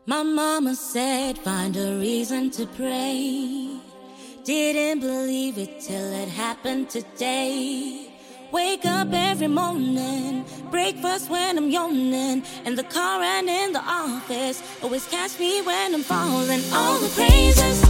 My mama said, find a reason to pray. Didn't believe it till it happened today. Wake up every morning, breakfast when I'm yawning, in the car and in the office. Always catch me when I'm falling. All the praises.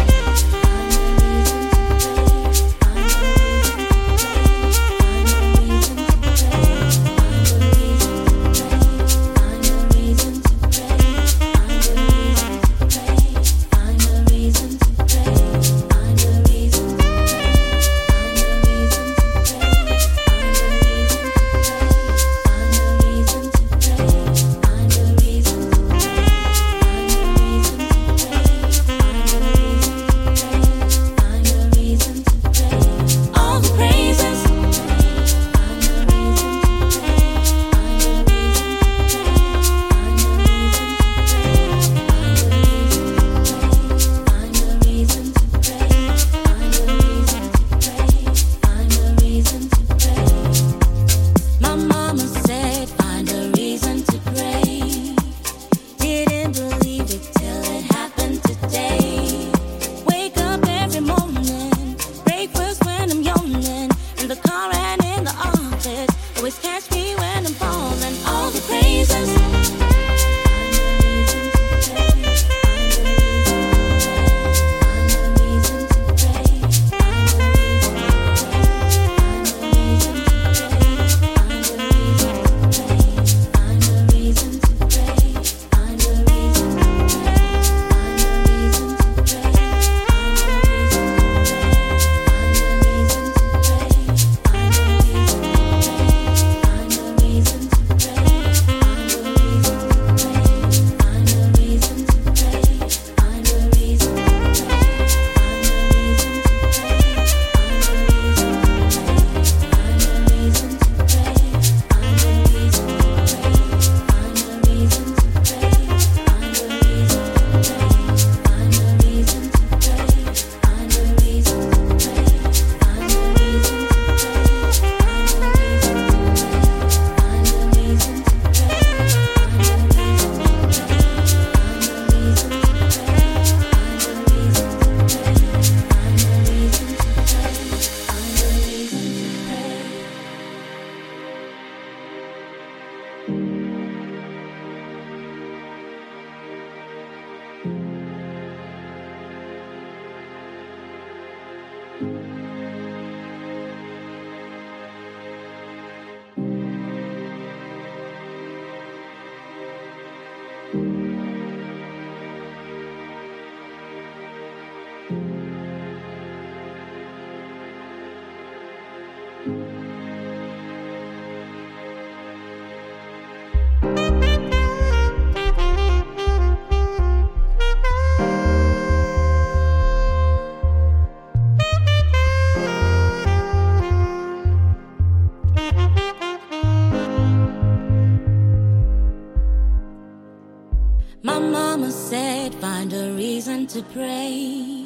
To pray.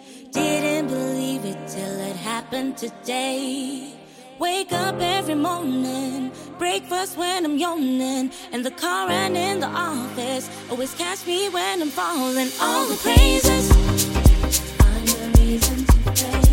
Didn't believe it till it happened today. Wake up every morning, breakfast when I'm yawning, in the car and in the office. Always catch me when I'm falling. All the praises. Find a reason to pray.